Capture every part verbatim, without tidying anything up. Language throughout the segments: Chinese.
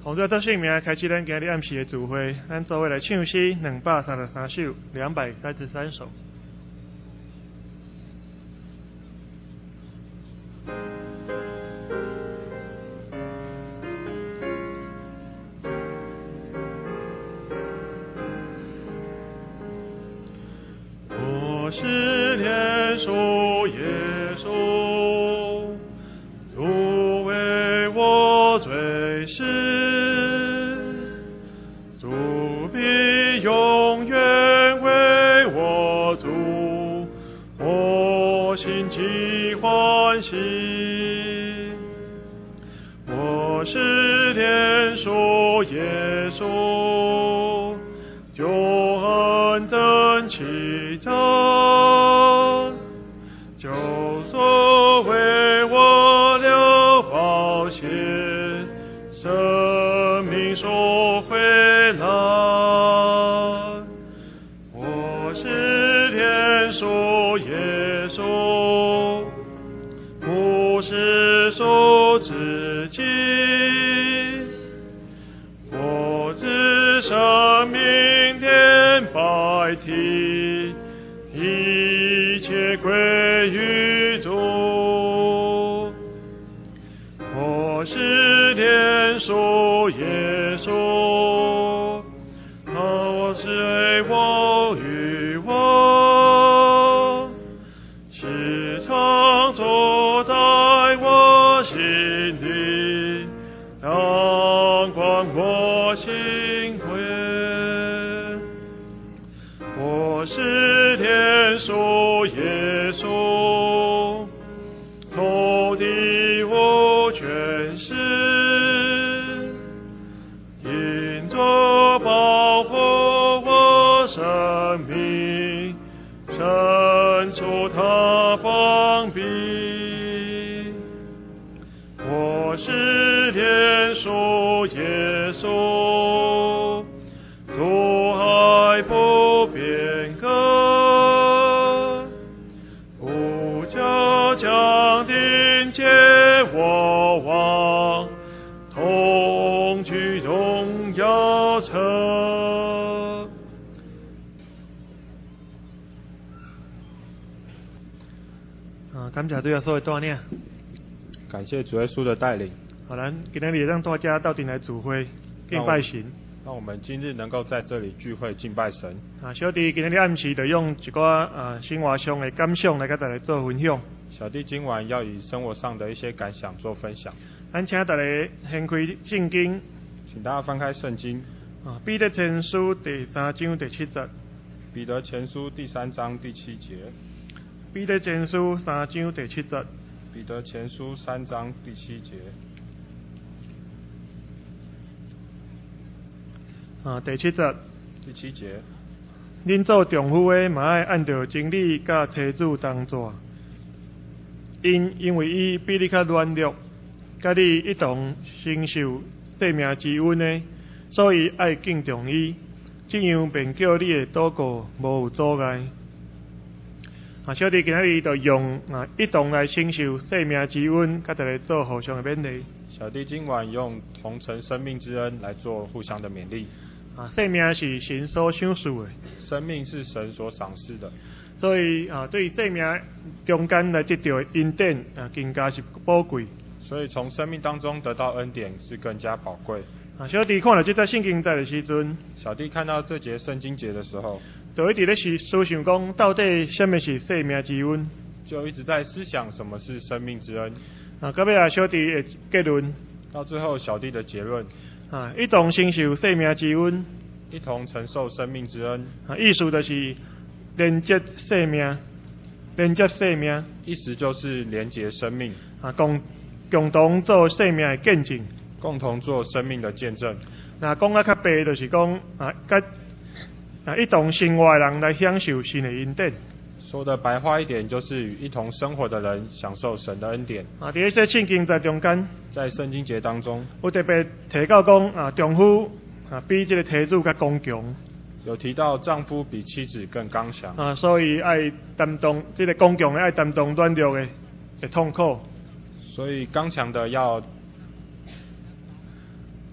奉主的圣名，开启咱今日暗时的聚会，咱做伙来唱诗两百三十三首，两百三十三首。我是天属耶稣，主为我罪死，主必永远为我主，我心极欢喜。我是天属耶稣，永恒等期待，救赎为我流宝血，生命赎回来。我是天属耶稣，不是属自己，我只生命天白体，一切归于主。我是天属耶稣，我是为我与我，时常坐在我心里，阳光我心魂。我是天属耶稣，投地我全是，因着保护我生命，伸出他膀臂。我是天属耶稣，主爱不变革，不加强定结我王，同居荣耀城。啊，感谢主耶稣的带领， 感谢主耶稣的带领。 好，咱今天也让大家到顶来聚会敬拜神。 让我们今日能够在这里聚会敬拜神。 啊，小弟今天暗时就用一个啊生活上的感想来跟大家做分享。 小弟今晚要以生活上的一些感想做分享。 咱请大家掀开圣经， 请大家翻开圣经。 啊，彼得前书第三章第七节。 彼得前书第三章第七节。 彼得前书三章第七节。 彼得前书三章第七节。 啊，第七节。 第七节。 恁做丈夫的嘛爱按照真理甲妻子同住，因因为伊比你较软弱，甲你一同承受生命之恩的，所以爱敬重伊，这样便叫你的祷告无有阻碍。啊，小弟今日就用啊一同来承受生命之恩，甲大家做互相的勉励。 小弟今晚用同承生命之恩来做互相的勉励。 啊，生命是神所赏赐的， 生命是神所赏赐的， 所以啊，对生命中间来得到恩典啊，更加是宝贵。 所以从生命当中得到恩典是更加宝贵。 啊，小弟看了这在圣经在的时阵， 小弟看到这节圣经节的时候， 就一直咧是思想讲，到底什么是生命之恩？ 就一直在思想什么是生命之恩。 啊，到尾啊，小弟的结论， 到最后小弟的结论， 啊，一同承受生命之恩， 一同承受生命之恩。 啊，意思就是连接生命，连接生命， 意思就是连结生命， 啊，共共同做生命的见证， 共同做生命的见证。 那讲啊较白，就是讲啊，甲啊一同生活的人来享受神的恩典。 说的白话一点，就是与一同生活的人享受神的恩典。 啊，伫这圣经在中间， 在圣经节当中， 有特别提到讲啊，丈夫啊比这个妻子较刚强。 有提到丈夫比妻子更刚强啊，所以爱担当这个刚强的爱担当软弱的的痛苦。 所以刚强的要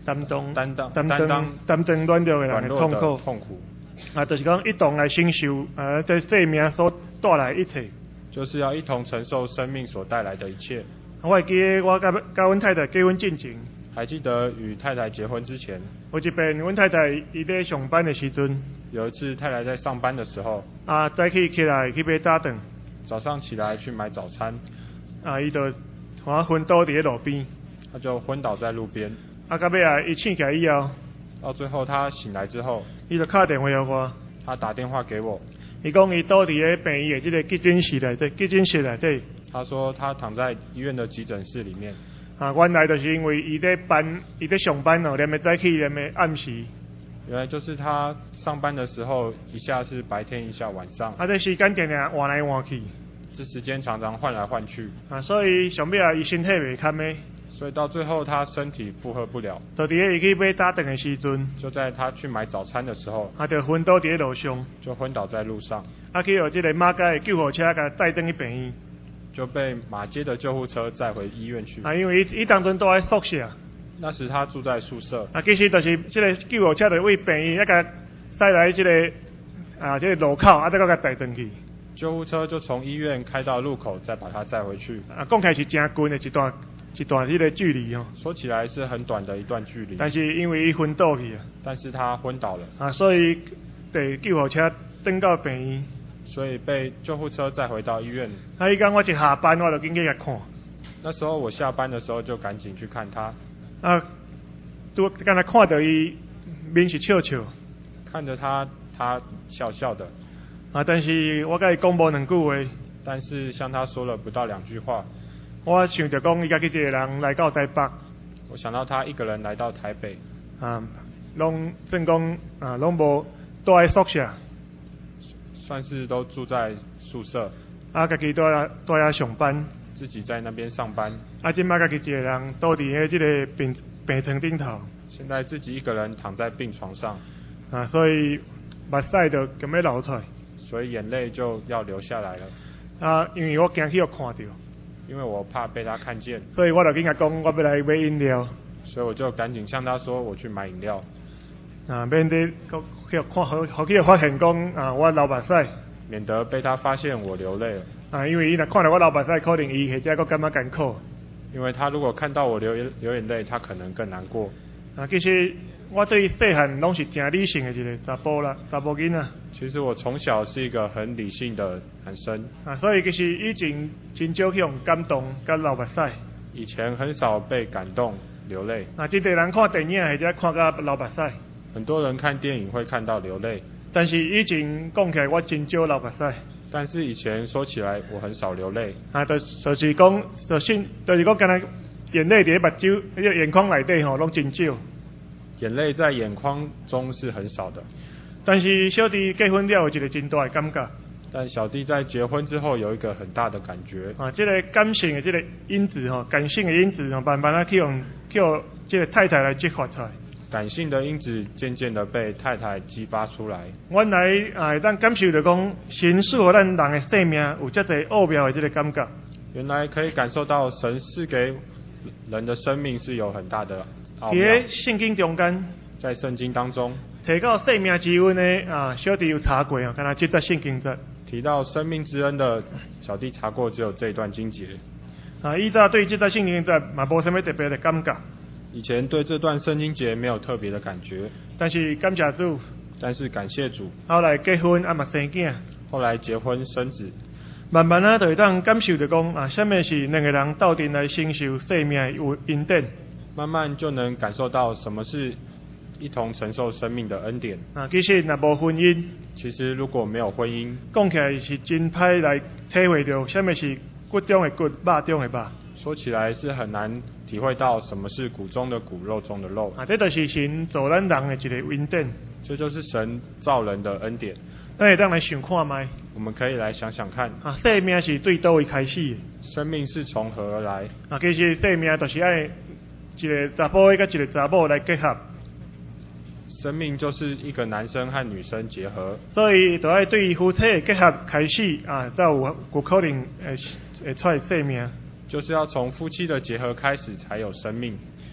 担当担当担担当当担当软弱的人的软弱的痛苦， 痛苦， 啊，就是讲一同来承受啊，这生命所带来的一切。 就是要一同承受生命所带来的一切。 我会记得我甲甲阮太太结婚进前， 还记得与太太结婚之前， 有一遍阮太太伊咧上班的时阵， 有一次太太在上班的时候， 啊，早起起来去买早顿， 早上起来去买早餐， 啊，伊就我昏倒伫咧路边， 她就昏倒在路边。 啊，到尾啊，伊醒起来以后， 到最后她醒来之后， 伊就敲电话给我， 她打电话给我， 伊讲伊倒伫咧病院的即个急诊室内底，急诊室内底。 她说她躺在医院的急诊室里面。 啊，原来就是因为伊咧班，伊咧上班哦，连袂早起，连袂暗时。 原来就是她上班的时候，一下是白天，一下晚上。 啊，这时间定定换来换去。 这时间常常换来换去。 啊，所以上尾啊，伊身体袂堪的。 所以到最后她身体负荷不了。 就伫咧伊去买早顿的时阵， 就在她去买早餐的时候， 啊，就昏倒伫咧路上。 就昏倒在路上。 啊，去有即个马街的救护车甲带转去病院。 就被马街的救护车载回医院去。 啊，因为伊伊当阵住在宿舍。 那时他住在宿舍。 啊，其实就是即个救护车就为病院，一甲驶来即、这个啊即、这个路口，啊再甲带转去。 救护车就从医院开到路口，再把他载回去。 啊，讲起来是真近的一段一段迄个距离哦。 说起来是很短的一段距离。 但是因为伊昏倒去啊。 但是他昏倒了。 啊，所以被救护车转到病院。 所以被救护车载回到医院。 啊，伊讲我一下班我就紧去甲看。 那时候我下班的时候就赶紧去看他。 啊，就刚才看到伊面是笑笑。看着他，他笑笑的。 啊，但是我甲伊讲无两句话。 但是向他说了不到两句话。 我想着讲伊家己一个人来到台北。 我想到他一个人来到台北。 啊，拢算讲啊，拢无住在宿舍。 算是都住在宿舍， 啊，家己住在住在上班， 自己在那边上班。 啊，即摆家己一个人倒伫咧即个病病床顶头。 现在自己一个人躺在病床上， 啊，所以目屎就咁要流出来， 所以眼泪就要流下来了。 啊，因为我惊去互看到， 因为我怕被他看见， 所以我就跟他讲，我要来买饮料， 所以我就赶紧向他说我去买饮料。 啊，免得去看，好好去发现讲啊，我流目屎， 免得被他发现我流泪了。 啊，因为伊若看到我流目屎，可能伊或者佫感觉艰苦。 因为他如果看到我流眼流眼泪，他可能更难过。 啊，其实我对细汉拢是真理性的一个查甫啦，查甫囡仔。 其实我从小是一个很理性的男生。 啊，所以其实以前真少去用感动甲流目屎。 以前很少被感动流泪。 啊，真侪人看电影或者看甲流目屎。 很多人看电影会看到流泪， 但是以前讲起来我真少流目屎。 但是以前说起来我很少流泪。 啊，就就是讲，就是就是讲，敢若眼泪伫目睭、迄个眼眶内底吼，拢真少。 眼泪在眼眶中是很少的。 但是小弟结婚了有一个真大的感觉。 但小弟在结婚之后有一个很大的感觉。 啊，这个感性的这个因子吼，感性的因子吼，慢慢啊去用去用这个太太来激发出来。 感性的因子渐渐的被太太激发出来。 原来啊，咱感受到讲，神赐予咱人的生命有这个奥妙的这个感觉。 原来可以感受到神赐给人的生命是有很大的奥妙。 在圣经中间， 在圣经当中提到生命之恩的啊，小弟有查过哦，敢若这节圣经节。 提到生命之恩的小弟查过只有这一段经节。 啊，以早对这节圣经节嘛无什么特别的感觉。 以前对这段圣经节没有特别的感觉， 但是感谢主， 但是感谢主， 后来结婚啊嘛生囝， 后来结婚生子， 慢慢啊就会当感受到讲啊，什么是两个人斗阵来承受生命的恩典， 慢慢就能感受到什么是一同承受生命的恩典。 啊，其实若无婚姻， 其实如果没有婚姻， 讲起来是真歹来体会到什么是骨中的骨，肉中的肉。 说起来是很难体会到什么是骨中的骨，肉中的肉。 啊，这就是神造咱人的一个恩典。 这就是神造人的恩典。 咱会当来想看卖。 我们可以来想想看。 啊，生命是对倒位开始的？ 生命是从何而来？ 啊，其实生命就是爱一个查甫甲一个查某来结合。 生命就是一个男生和女生结合。 所以就爱对夫妻的结合开始啊，才有有可能会会出生命。 就是要从夫妻的结合开始才有生命。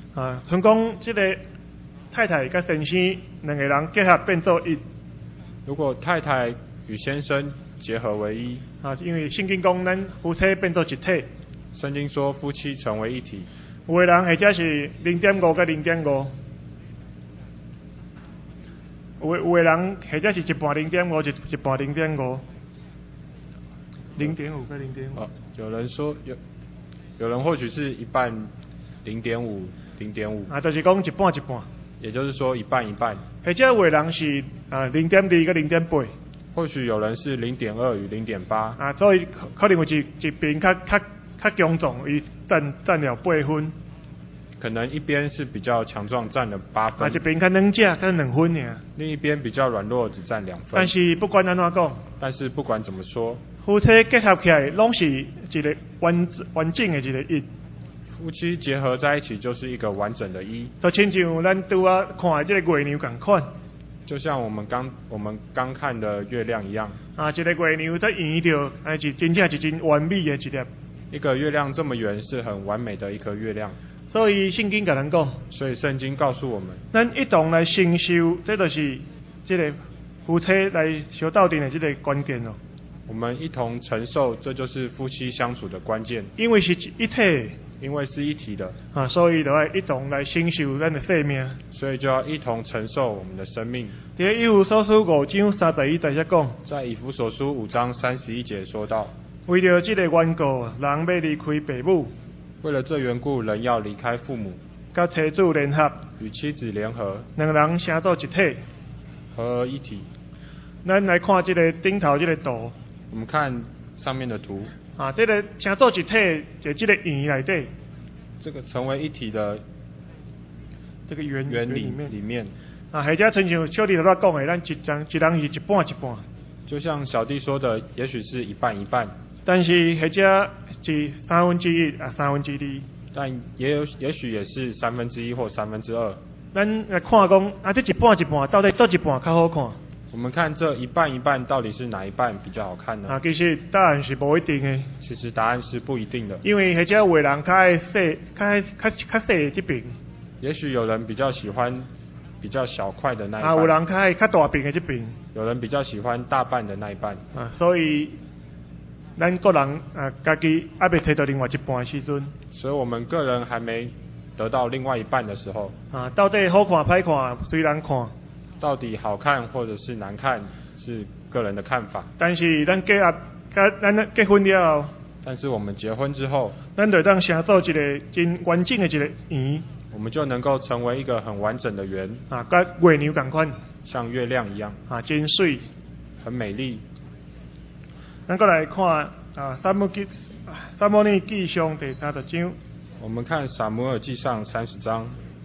啊，像讲这个太太甲先生两个人结合变做一。 如果太太与先生结合为一， 啊，因为圣经讲咱夫妻变做一体。 圣经说夫妻成为一体。 有的人或者是零点五甲零点五，有的有的人或者是一半零点五，一一半零点五，零点五甲零点五。 哦，有人说有，有人或许是一半零点五，零点五。 啊，就是讲一半一半。 也就是说一半一半。 或者有的人是啊零点二甲零点八。 或许有人是零点二与零点八。 啊，所以可能有一一边较较较强壮，伊占占了八分。 可能一边是比较强壮，占了八分。 啊，一边较软只，才两分尔。 另一边比较软弱，只占两分。 但是不管安怎讲， 但是不管怎么说， 夫妻结合起来，拢是一个完完整的一个一。 夫妻结合在一起就是一个完整的一。 就亲像咱拄啊看的这个月亮同款。 就像我们刚我们刚看的月亮一样。 啊，一个月亮在圆着，哎，是真正是真完美的一粒。 一个月亮这么圆，是很完美的一颗月亮。 所以圣经甲咱讲， 所以圣经告诉我们， 咱一同来承受，这就是这个夫妻来相斗阵的这个关键咯。 我们一同承受，这就是夫妻相处的关键。 因为是一体， 因为是一体的啊，所以就要一同来承受咱的生命。 所以就要一同承受我们的生命。 在以弗所书五章三十一节才讲， 在以弗所书五章三十一节说到， 为了这个缘故，人要离开父母。 为了这缘故，人要离开父母， 甲妻子联合， 与妻子联合， 两人成做一体， 合而一体。 咱来看这个顶头这个图。 我们看上面的图。 啊，这个成做一体，就这个圆内底。 这个成为一体的这个圆原理里面。 里面。 啊，或者亲像小弟头仔讲的，咱一人一人是一半一半。 就像小弟说的，也许是一半一半。 但是或者是三分之一啊，三分之二。 但也有，也许也是三分之一或三分之二。 咱来看讲，啊，这一半一半，到底倒一半较好看？ 我们看这一半一半到底是哪一半比较好看呢？ 啊，其实答案是无一定的。 其实答案是不一定的。 因为或者有的人较爱细，较爱较较细的这边。 也许有人比较喜欢比较小块的那一半。 啊，有人较爱较大边的这边。 有人比较喜欢大半的那一半。 啊，所以。咱个人啊，家己还未摕到另外一半的时阵， 所以我们个人还没得到另外一半的时候， 啊，到底好看歹看随人看， 到底好看或者是难看是个人的看法。 但是咱结合，咱结婚了后， 但是我们结婚之后， 咱就当成做一个真完整的一个圆， 我们就能够成为一个很完整的圆， 啊，甲月亮同款， 像月亮一样， 啊，真水， 很美丽。 咱过来看啊，《撒母记》《撒母耳记上》第三十章。 我们看《撒母耳记上》三十章。《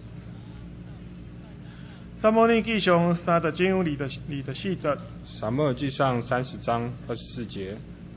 撒母耳记上》三十章里的里的四节。《 撒母耳记上》三十章二十四节。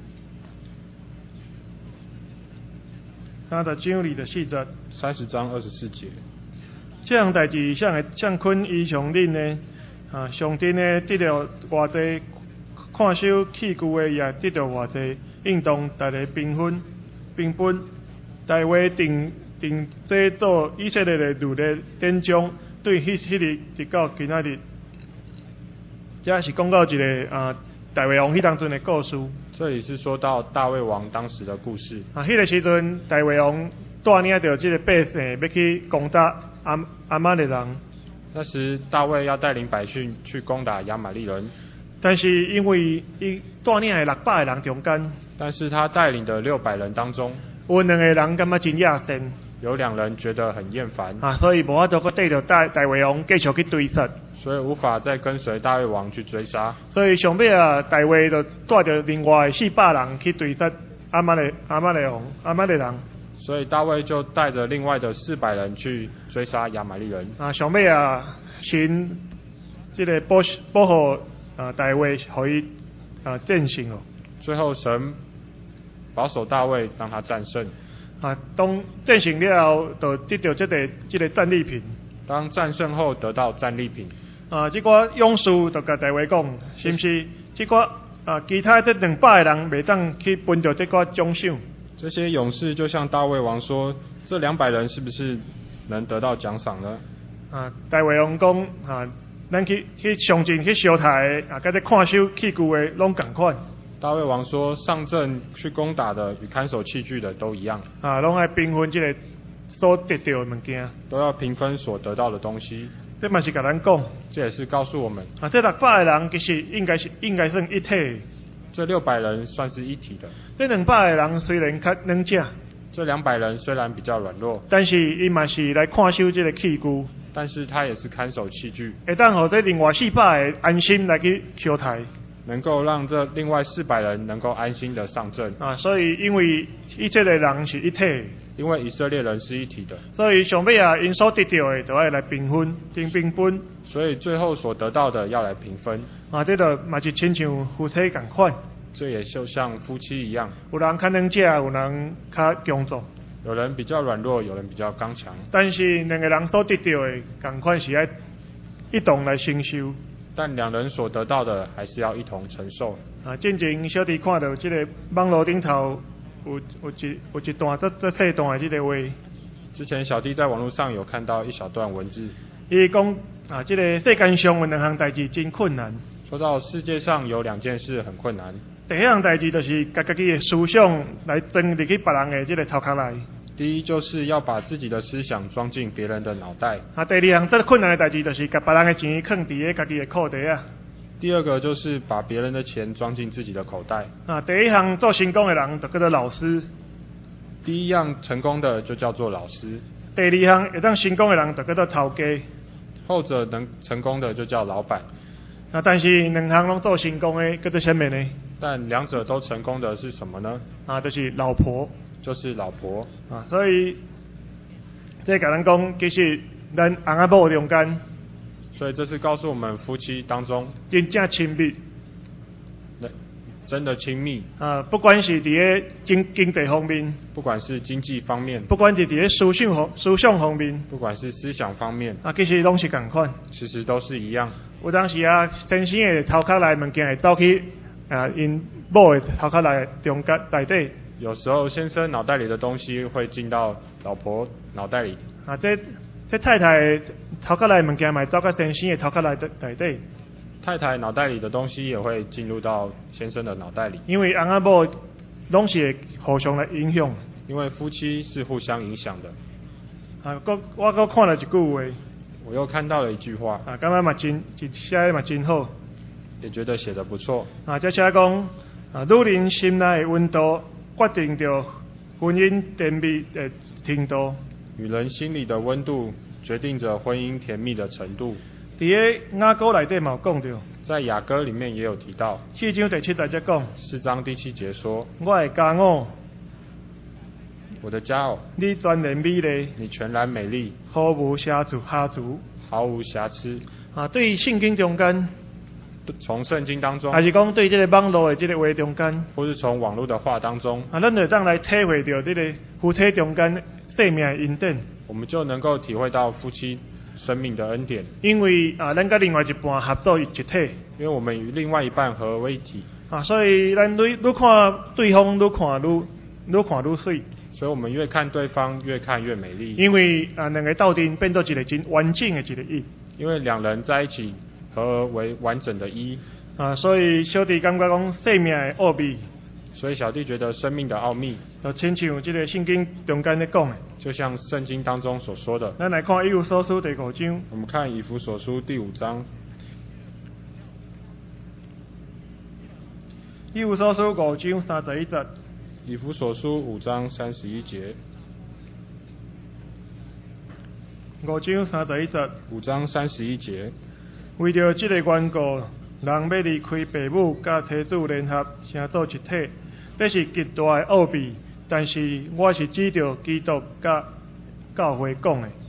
三十章里的四节。 三十章二十四节。 这样代志，向会向坤伊上恁呢？啊，上阵呢得到偌济。看守器具的也得到偌济，应当大家平分平分。大卫定定这做以色列的律例典章，对迄迄日直到今仔日，这是讲到一个啊大卫王迄当阵的故事。 这里是说到大卫王当时的故事。 啊，迄个时阵，大卫王带领着这个百姓要去攻打阿阿玛利人。 那时大卫要带领百姓去攻打亚玛利人。 但是因为伊带领的六百个人中间， 但是他带领的六百人当中， 有两个人感觉真野神， 有两人觉得很厌烦啊，所以无法度佮缀着大大卫王继续去追杀， 所以无法再跟随大卫王去追杀。 所以上尾啊，大卫就带着另外四百人去追杀阿玛利阿玛利王阿玛利人。所以大卫就带着另外的四百人去追杀亚玛利人。 啊，上尾啊，神这个保保护。啊，大卫可以啊战胜哦。 最后神保守大卫，让他战胜。 啊，当战胜了后，就得到这个这个战利品。 当战胜后得到战利品。 啊，这个勇士就甲大卫讲，是不是？这个啊，其他这两百个人袂当去分着这个奖赏。 这些勇士就向大卫王说：“这两百人是不是能得到奖赏呢？ 啊，大卫王讲啊，咱去去上阵去烧台啊，甲这看守器具的拢共款。 大卫王说，上阵去攻打的与看守器具的都一样， 啊，拢爱平分这个所得到的物件。 都要平分所得到的东西。 这嘛是甲咱讲。 这也是告诉我们， 啊，这六百个人其实应该是应该算一体的。 这六百人算是一体的。 这两百个人虽然较软只， 这两百人虽然比较软弱， 但是伊嘛是来看守这个器具。 但是他也是看守器具， 会当互这另外四百个安心来去烧台。 能够让这另外四百人能够安心的上阵。 啊，所以因为一切的人是一体的， 因为以色列人是一体的， 所以上尾啊，因所得到的就要来平分，平平分。 所以最后所得到的要来平分。 啊，这个嘛是亲像夫妻共款。 这也就像夫妻一样， 有人较软只，有人较强壮。 有人比较软弱，有人比较刚强。 但是两个人所得到的共款是要一同来承受。 但两人所得到的还是要一同承受。 啊，进前小弟看到这个网络顶头有有一有一段这这片段的这个话。 之前小弟在网络上有看到一小段文字， 伊讲啊，这个世间上有两项代志真困难。 说到世界上有两件事很困难。 第一项代志就是把家己的思想来装入去别人的这个头壳内。 第一就是要把自己的思想装进别人的脑袋。 啊，第二项最困难的代志就是把别人的钱放伫咧家己的裤袋啊。 第二个就是把别人的钱装进自己的口袋。 啊，第一项做成功的人就叫做老师。 第一样成功的就叫做老师。 第二项会当成功的人就叫做头家。 后者能成功的就叫老板。 啊，但是两项拢做成功的叫做什么呢？ 但两者都成功的是什么呢？ 啊，就是老婆。 就是老婆。 啊，所以这甲咱讲，其实咱翁仔某中间， 所以这是告诉我们夫妻当中真正亲密。 真的亲密啊，不管是伫咧经经济方面， 不管是经济方面， 不管是伫咧思想方思想方面， 不管是思想方面， 啊，其实拢是共款。 其实都是一样。 有当时啊，先生的头壳内物件会走去啊，因某的头壳内中间内底。 有时候先生脑袋里的东西会进到老婆脑袋里。 啊，这这太太头壳内物件嘛，走到先生的头壳内内底。 太太脑袋里的东西也会进入到先生的脑袋里。 因为翁仔某拢是会互相来影响。 因为夫妻是互相影响的。 啊，我我搁看了一句话。 我又看到了一句话。 啊，感觉嘛真，写得嘛真好。 也觉得写得不错。 啊，这写讲啊，女人心内的温度决定着婚姻甜蜜的程度。 女人心里的温度决定着婚姻甜蜜的程度。 伫咧雅歌内底嘛有讲着， 在雅歌里面也有提到。 四章第七节则讲。 四章第七节说： 我的佳偶， 我的佳偶， 你全然美丽， 你全然美丽， 毫无瑕疵，瑕疵， 毫无瑕疵。 啊，对圣经中间， 从圣经当中， 还是讲对这个网络的这个话中间， 或是从网络的话当中， 啊，咱就当来体会到这个夫妻中间生命的恩典。 我们就能够体会到夫妻生命的恩典。 因为啊，咱跟另外一半合作一体。 因为我们与另外一半合为一体。 啊，所以咱愈愈看对方愈看愈愈看愈水。 所以我们越看对方越看越美丽。 因为啊，两个斗阵变做一个真完整的一个一。 因为两人在一起合而为完整的一。 啊，所以小弟感觉讲生命的奥秘。 所以小弟觉得生命的奥秘， 就亲像这个圣经中间咧讲的， 就像圣经当中所说的。 咱来看以弗所书第五章。 我们看以弗所书第五章。 以弗所书五章三十一节。 以弗所书五章三十一节。 五章三十一节。 五章三十一节。 为着这个缘故，人要离开父母，甲妻子联合，成做一体。这是极大的奥秘，但是我是指着基督甲教会讲的。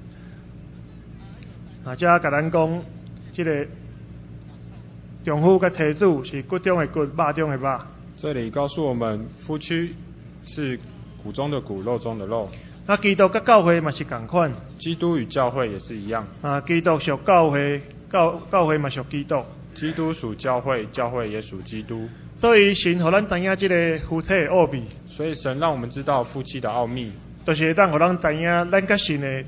啊，这甲咱讲，这个丈夫甲妻子是骨中的骨，肉中的肉。 这里告诉我们，夫妻是骨中的骨，肉中的肉。 那基督甲教会嘛是同款。 基督与教会也是一样。 啊，基督属教会，教教会嘛属基督。 基督属教会，教会也属基督。 所以神互咱知影这个夫妻的奥秘。 所以神让我们知道夫妻的奥秘， 就是当互咱知影咱甲神的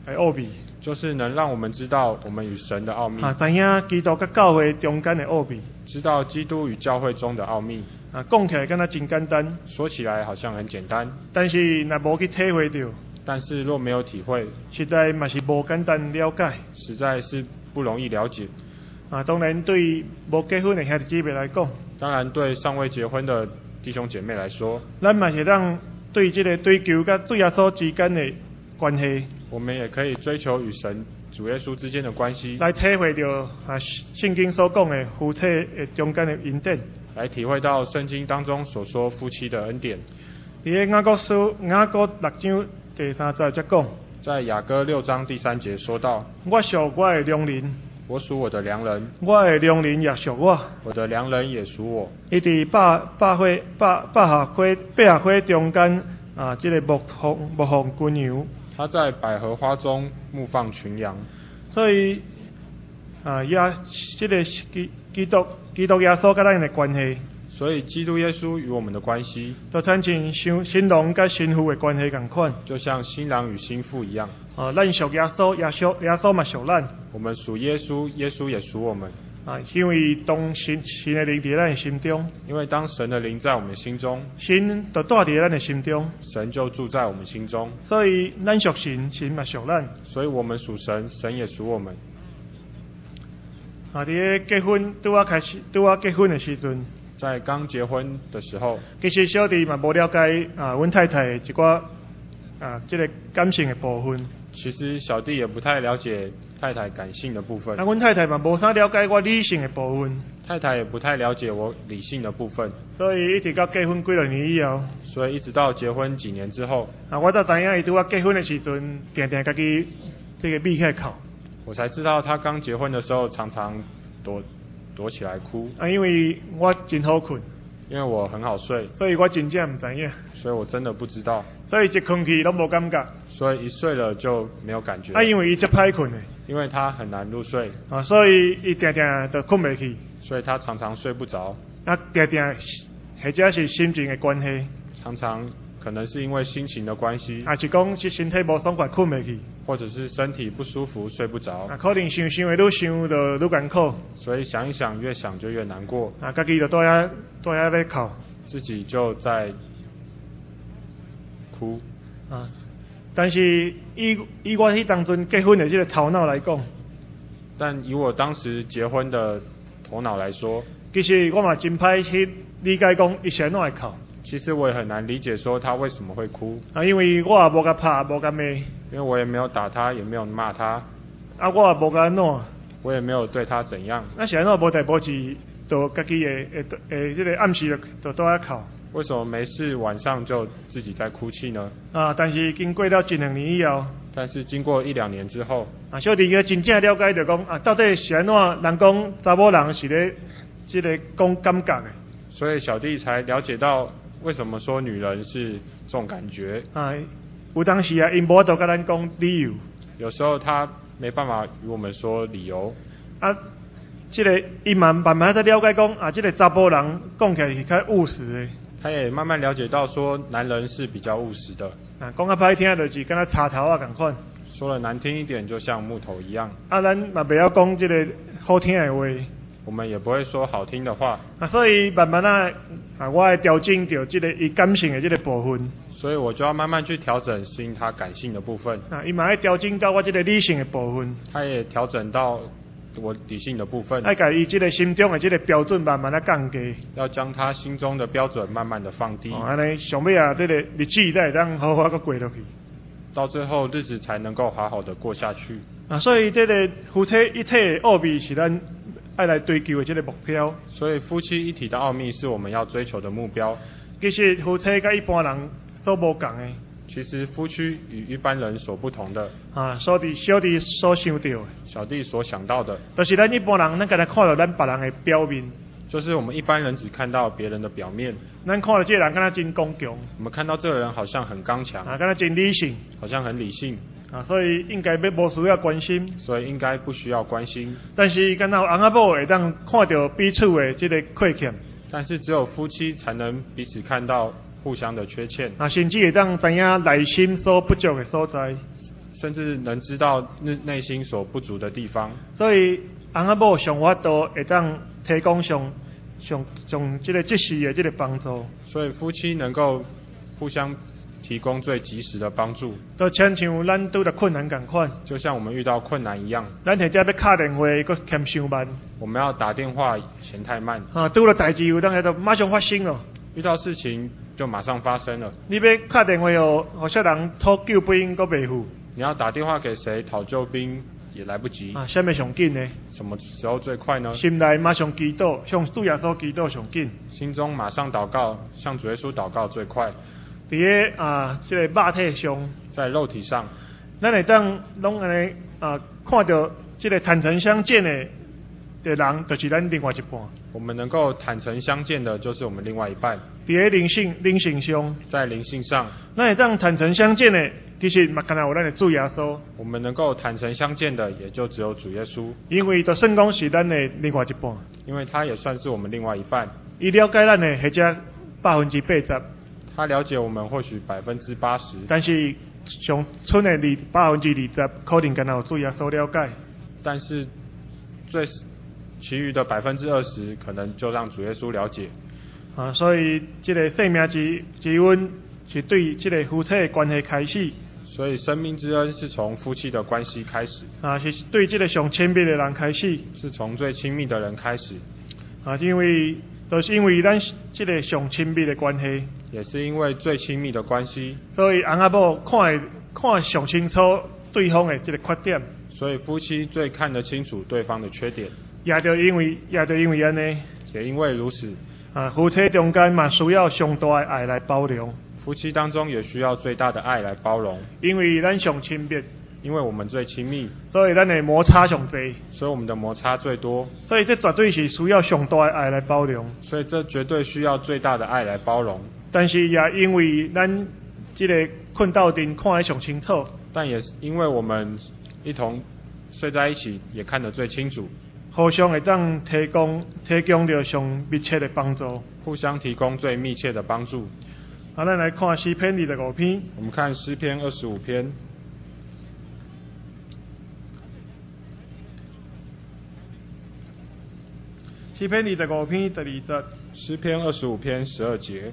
的奥秘， 就是能让我们知道我们与神的奥秘， 啊，知影基督甲教会中间的奥秘， 知道基督与教会中的奥秘。 啊，讲起来敢若真简单， 说起来好像很简单， 但是若无去体会到， 但是若没有体会， 实在嘛是无简单了解。 实在是不容易了解。 啊，当然对无结婚的兄弟姊妹来讲， 当然对尚未结婚的弟兄姐妹来说， 咱嘛是当对这个追求甲主耶稣之间的关系， 我们也可以追求与神主耶稣之间的关系， 来体会到啊圣经所讲的夫妻的中间的恩典。 来体会到圣经当中所说夫妻的恩典。 伫个雅各书雅各六章第三节则讲， 在雅歌六章第三节说到， 我属我的良人， 我属我的良人， 我的良人也属我。 我的良人也属我。 伊伫百百花百百合花百合花中间啊，即、这个牧放牧放群羊。 他在百合花中牧放群羊。 所以啊，耶，即、这个基基督基督耶稣甲咱的关系， 所以基督耶稣与我们的关系， 就亲像新新郎甲新妇的关系共款。 就像新郎与新妇一样。 啊，咱属耶稣，耶稣耶稣嘛属咱。 我们属耶稣，耶稣也属我们。 啊，因为当神神的灵伫咱的心中， 因为当神的灵在我们心中， 神就住伫咱的心中， 神就住在我们心中。 所以咱属神，神嘛属咱。 所以我们属神，神也属我们。 啊，伫个结婚拄啊开始拄啊结婚的时阵， 在刚结婚的时候， 其实小弟嘛无了解啊，阮太太的一寡啊，即、这个感性的部分。 其实小弟也不太了解太太感性的部分。 啊，阮太太嘛无啥了解我理性的部分。 太太也不太了解我理性的部分。 所以一直到结婚几多年以后， 所以一直到结婚几年之后， 啊，我才知影伊拄啊结婚的时阵，定定家己这个避开哭。 我才知道他刚结婚的时候常常躲躲起来哭。 啊，因为我真好困， 因为我很好睡， 所以我真正唔知影。 所以我真的不知道。 所以一困去都无感觉。 所以一睡了就没有感觉。 啊，因为伊足歹困的。 因为他很难入睡。 啊，所以伊定定就困袂去。 所以他常常睡不着。 啊，定定或者是心情的关系。 常常可能是因为心情的关系。 啊，是讲是身体无爽快困袂去。 或者是身体不舒服睡不着。 啊，可能想想的愈想就愈艰苦。 所以想一想，越想就越难过。 啊，家己就在遐在遐咧哭。 自己就在哭。 啊，但是以以我迄当阵结婚的这个头脑来讲， 但以我当时结婚的头脑来说， 其实我嘛真歹去理解讲伊是安怎会哭。 其实我也很难理解说他为什么会哭。 啊，因为我也无甲拍，无甲骂。 因为我也没有打他，也没有骂他。 啊，我也无甲安怎。 我也没有对他怎样。 那是安怎无代无志，就家己会会会这个暗时就就在遐哭。 为什么没事晚上就自己在哭泣呢？ 啊，但是经过了一两年以后， 但是经过一两年之后， 啊，小弟个真正了解着讲啊，到底是安怎人讲查某人是咧即个讲感觉的。 所以小弟才了解到为什么说女人是这种感觉。 啊，有当时啊，因无法度甲咱讲理由。 有时候他没办法与我们说理由。 啊，即、这个伊慢慢慢在了解讲啊，即、这个查甫人讲起来是较务实的。 他也慢慢了解到说男人是比较务实的。 啊，讲较歹听就是敢若插头啊共款。 说了难听一点，就像木头一样。 啊，咱嘛袂晓讲即个好听的话。 我们也不会说好听的话。 啊，所以慢慢啊，啊，我会调整到即个伊感性的即个部分。 所以我就要慢慢去调整适应他感性的部分。 啊，伊嘛爱调整到我即个理性的部分。 他也调整到我理性的部分。 爱甲伊即个心中的即个标准慢慢啊降低。 要将他心中的标准慢慢的放低。 哦，安尼上尾啊，即个日子才会当好好个过落去。 到最后日子才能够好好的过下去。 啊，所以这个夫妻一体的奥秘是咱爱来追求的这个目标。 所以夫妻一体的奥秘是我们要追求的目标。 其实夫妻甲一般人所无共的。 其实夫妻与一般人所不同的。 啊，所弟小弟所想到的。 小弟所想到的。 就是咱一般人，咱敢若看到咱别人的表面。 就是我们一般人只看到别人的表面。 咱看到这个人敢若真刚强。 我们看到这个人好像很刚强。 啊，敢若真理性。 好像很理性。 啊，所以应该要无需要关心。 所以应该不需要关心。 但是敢若翁仔某会当看到彼此的这个缺欠。 但是只有夫妻才能彼此看到互相的缺欠。 啊，甚至会当知影内心所不足的所在。 甚至能知道内内心所不足的地方。 所以翁仔某上法度会当提供上上上这个即时的这个帮助。 所以夫妻能够互相提供最及时的帮助， 就亲像咱拄着困难共款， 就像我们遇到困难一样， 咱或者要敲电话，佫嫌伤慢。 我们要打电话嫌太慢， 啊，拄了代志有当下就马上发生了。 遇到事情就马上发生了。 你要敲电话哦，互些人讨救兵佫袂赴。 你要打电话给谁讨救兵也来不及。 啊，什么上紧呢？ 什么时候最快呢？ 心内马上祈祷，向主耶稣祈祷上紧。 心中马上祷告，向主耶稣祷告最快。 伫个啊，即、这个肉体上， 在肉体上， 咱会当拢安尼啊，看到即个坦诚相见的的人，就是咱另外一半。 我们能够坦诚相见的，就是我们另外一半。 伫个灵性灵性上， 在灵性上， 咱会当坦诚相见的，其实嘛，干那有咱的主耶稣。 我们能够坦诚相见的，也就只有主耶稣。 因为就算讲是咱的另外一半， 因为他也算是我们另外一半。 伊了解咱的或者百分之八十。 他了解我们或许百分之八十， 但是上剩的二百分之二十，可能干那有主耶稣了解。 但是最其余的百分之二十，可能就让主耶稣了解。 啊，所以这个生命之之恩是对这个夫妻的关系开始。 所以生命之恩是从夫妻的关系开始。 啊，是对这个上亲密的人开始。 是从最亲密的人开始。 啊，因为都、就是因为咱这个上亲密的关系。 也是因为最亲密的关系， 所以翁仔某看看上清楚对方的这个缺点。 所以夫妻最看得清楚对方的缺点。 也就因为也就因为安尼， 也因为如此， 啊，夫妻中间嘛需要上大的爱来包容。 夫妻当中也需要最大的爱来包容。 因为咱上亲密， 因为我们最亲密， 所以咱的摩擦上多。 所以我们的摩擦最多。 所以这绝对是需要上大的爱来包容。 所以这绝对需要最大的爱来包容。 但是也因为咱这个困斗阵看得上清楚， 但也是因为我们一同睡在一起，也看得最清楚， 互相会当提供提供着上密切的帮助， 互相提供最密切的帮助。 啊，咱来看诗篇二十五篇。 我们看诗篇二十五篇。 诗篇二十五篇第二节。 诗篇二十五篇十二节。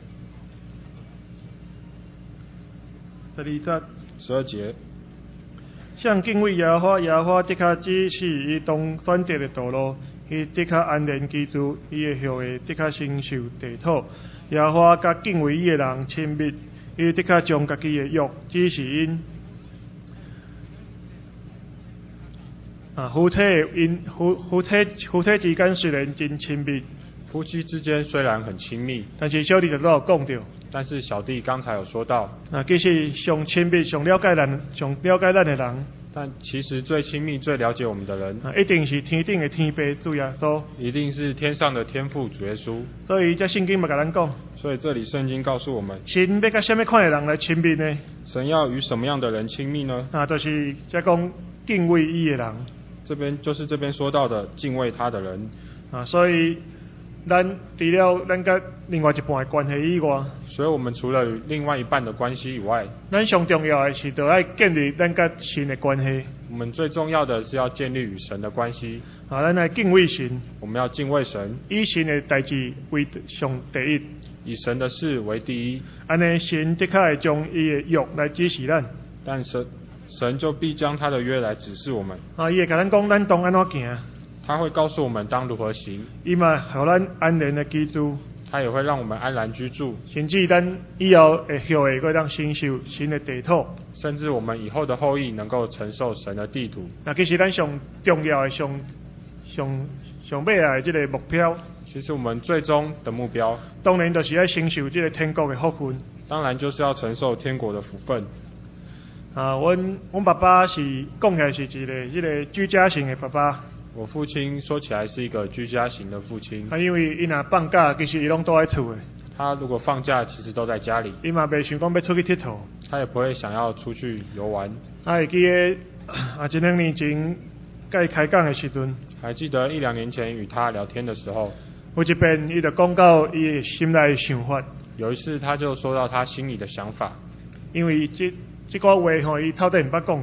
第二节。 十二节。 向敬畏耶和华，耶和华的确指示伊当选择的道路，伊的确安然居住，伊的后裔的确承受地土。耶和华甲敬畏伊的人亲密，伊的确将家己的约指示因。啊，夫妻因夫夫妻夫妻之间虽然真亲密， 夫妻之间虽然很亲密， 但是小弟就都有讲到。 但是小弟刚才有说到， 啊，其实上亲密、上了解咱、上了解咱的人， 但其实最亲密、最了解我们的人， 啊，一定是天顶的天父主耶稣， 一定是天上的天父主耶稣。 所以这圣经嘛，甲咱讲， 所以这里圣经告诉我们， 神要甲什么款的人来亲密呢？ 神要与什么样的人亲密呢？ 啊，就是在讲敬畏伊的人。 这边就是这边说到的敬畏他的人。 啊，所以咱除了咱甲另外一半的关系以外， 所以我们除了与另外一半的关系以外， 咱上重要的是就要建立咱甲神的关系。 我们最重要的是要建立与神的关系。 啊，咱来敬畏神。 我们要敬畏神， 以神的代志为上第一， 以神的事为第一。 安尼神的确会将伊的约来指示咱。 但神神就必将他的约来指示我们。 啊，伊会甲咱讲咱当安怎行。 他会告诉我们当如何行。 伊嘛，互咱安然的居住。 他也会让我们安然居住。 甚至咱以后会后会个当承受神的地土。 甚至我们以后的后裔能够承受神的地土。 那其实咱上重要的、上上上尾来的这个目标。 其实我们最终的目标， 当然就是要承受这个天国的福分。 当然就是要承受天国的福分。 啊，阮阮爸爸是讲起来是一个这个居家型的爸爸。 我父亲说起来是一个居家型的父亲。 啊，因为伊若放假，其实伊拢都在厝的。 他如果放假，其实都在家里。 伊嘛袂想讲要出去佚佗。 他也不会想要出去游玩。 啊，会记得啊，一两年前甲伊开讲的时阵， 还记得一两年前与他聊天的时候， 有一遍伊就讲到伊的心内的想法。 有一次他就说到他心里的想法。 因为这这个话吼，伊头底毋捌讲过。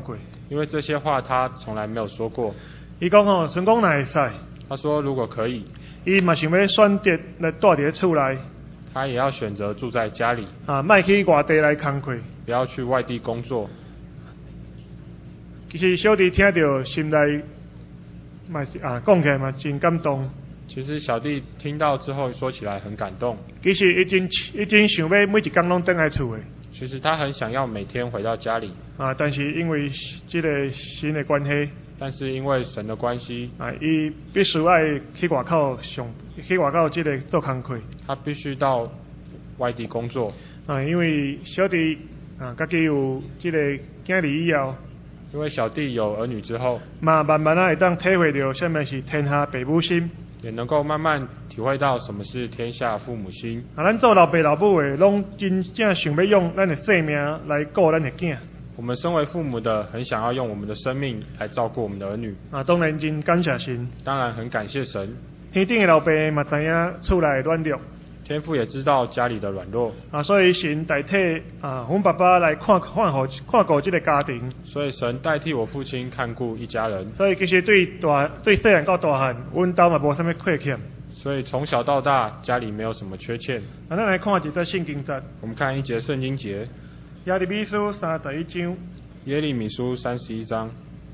因为这些话他从来没有说过。 伊讲吼，成功若会使， 他说如果可以， 伊嘛想要选择来住伫厝内， 他也要选择住在家里， 啊，莫去外地来工课。 不要去外地工作。 其实小弟听到心内嘛是啊，讲起来嘛真感动。 其实小弟听到之后说起来很感动。 其实已经已经想要每一天拢回来厝诶。 其实他很想要每天回到家里。 啊，但是因为这个神的关系。 但是因为神的关系， 啊，伊必须要去外口上，去外口这个做工课。 他必须到外地工作。 啊，因为小弟啊，家己有这个囝儿以后， 因为小弟有儿女之后， 嘛慢慢啊会当体会到什么是天下父母心， 也能够慢慢体会到什么是天下父母心。 啊，咱做老爸老母的，拢真正想要用咱的生命来顾咱的囝。 我们身为父母的，很想要用我们的生命来照顾我们的儿女。 啊，当然真感谢神。 当然很感谢神。 天顶的老爸嘛知影厝内的软弱。 天父也知道家里的软弱。 啊，所以神代替啊，阮爸爸来看看好看顾这个家庭。 所以神代替我父亲看顾一家人。 所以其实对大对细汉到大汉，阮兜嘛无啥物缺欠。 所以从小到大，家里没有什么缺欠。 啊，咱来看一则圣经节。 我们看一节圣经节。 耶利米书三十一章。 耶利米书三十一章。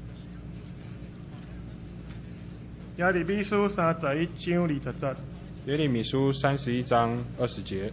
耶利米书三十一章二十节。 耶利米书三十一章二十节。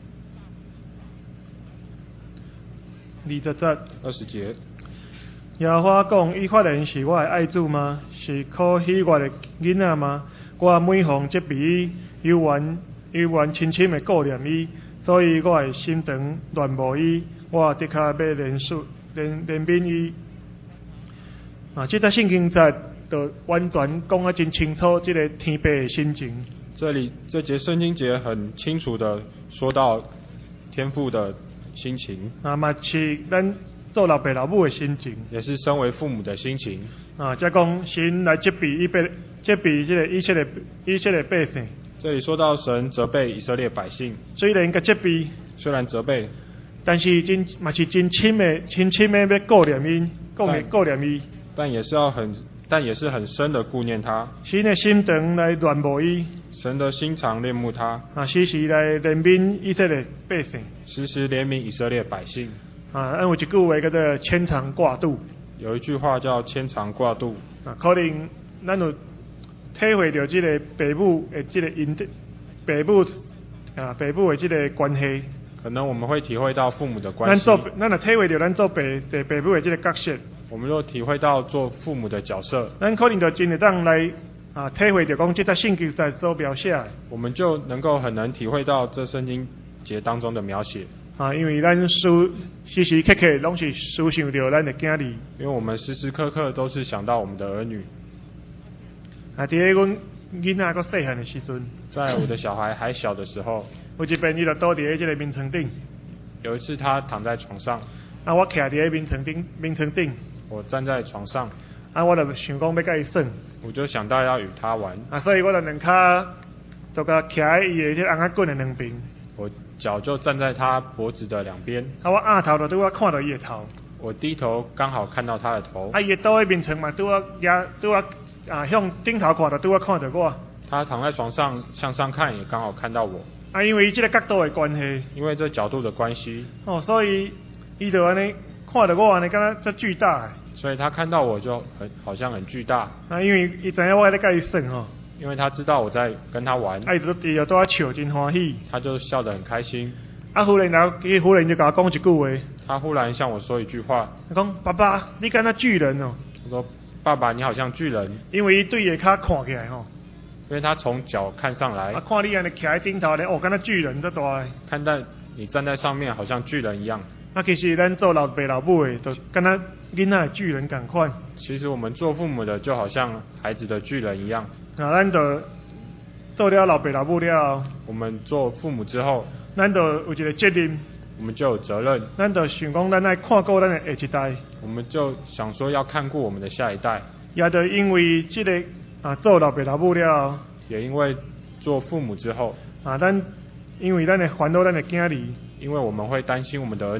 二十节。 二十节。 耶和华讲：伊发现是我的爱子吗？是可喜悦的囡仔吗？我每逢责备伊，犹原犹原深深的顾念伊，所以我的心肠恋慕伊，我的确要怜恤怜怜悯伊。啊，这则圣经节就完全讲啊真清楚，这个天父的心情。 这里这节圣经节很清楚的说到天父的心情。 啊，嘛是咱做老爸老母的心情。 也是身为父母的心情。 啊，再讲神来责备以色责备这个以色列以色列百姓。 这里说到神责备以色列百姓。 虽然个责备， 虽然责备， 但是真嘛是真深的、深深的要顾念伊，顾念顾念伊。 但也是要很，但也是很深的顾念他。 神的心肠来恋慕伊。 神的心肠恋慕他。 啊，时时来怜悯以色列百姓。 时时怜悯以色列百姓。 啊，因有一句话叫做牵肠挂肚。 有一句话叫牵肠挂肚。 啊，可能咱有体会到这个父母的这个因父母啊父母的这个关系。 可能我们会体会到父母的关系。 咱做咱若体会到咱做父的父母的这个角色。 我们若体会到做父母的角色， 咱可能就真会当来啊体会到讲这则圣经在所描写的。 我们就能够很能体会到这圣经节当中的描写。 啊，因为咱时时时刻刻拢是思想着咱的囝儿。因为我们时时刻刻都是想到我们的儿女。 啊，伫咧阮囡仔较细汉的时阵， 在我的小孩还小的时候， 有一遍伊就倒伫咧这个眠床顶。 有一次他躺在床上， 啊，我徛伫咧眠床顶，眠床顶。 我站在床上， 啊，我就想讲要甲伊耍。 我就想到要与他玩。 啊，所以我就两骹就甲徛喺伊的这红仔棍的两边。 我脚就站在他脖子的两边。 啊，我压头就拄我看到伊的头。 我低头刚好看到他的头。 啊，伊的倒喺眠床嘛，拄我压拄我啊向顶头看，就拄我看到我。 他躺在床上向上看，也刚好看到我。 啊，因为这个角度的关系。 因为这角度的关系。 哦，所以伊就安尼看到我安尼，敢若遮巨大的。 所以他看到我就很好像很巨大。 啊，因为伊知影我在甲伊耍吼。 因为他知道我在跟他玩。 啊，伊就伊就对我笑真欢喜。 他就笑得很开心。 啊，忽然然后伊忽然就甲我讲一句话。 他忽然向我说一句话。 他讲：“爸爸，你敢若巨人哦。” 他说：“爸爸，你好像巨人。” 因为伊对下骹看起来吼。 因为他从脚看上来。 啊，看你安尼徛喺顶头咧，哦，敢若巨人这大个。 看到你站在上面，好像巨人一样。 啊，其实咱做老爸老母的，就敢若囡仔的巨人同款。 其实我们做父母的，就好像孩子的巨人一样。 啊，咱就做了老爸老母了。 我们做父母之后， 咱就有一个责任。 我们就有责任。 咱就想讲，咱爱看顾咱的下一代。 我们就想说要看顾我们的下一代。 也就因为这个啊，做老爸老母了。 也因为做父母之后。 啊，咱因为咱会烦恼咱的囝儿。 因为我们会担心我们的儿女。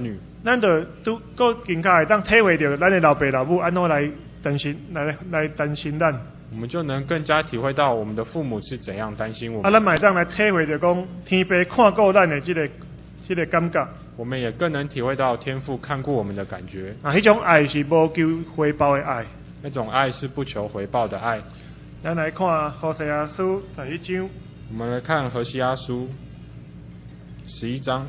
咱就拄搁更加会当体会到咱的老爸老母安怎来担心来来担心咱。 我们就能更加体会到我们的父母是怎样担心我啊， 们。 咱嘛会当来体会着讲天父看顾咱的即、这个即、这个感觉。 我们也更能体会到天父看顾我们的感觉。 啊，迄种爱是无求回报的爱。 那种爱是不求回报的爱。 咱来看何西阿书十一章。 我们来看何西阿书十一章。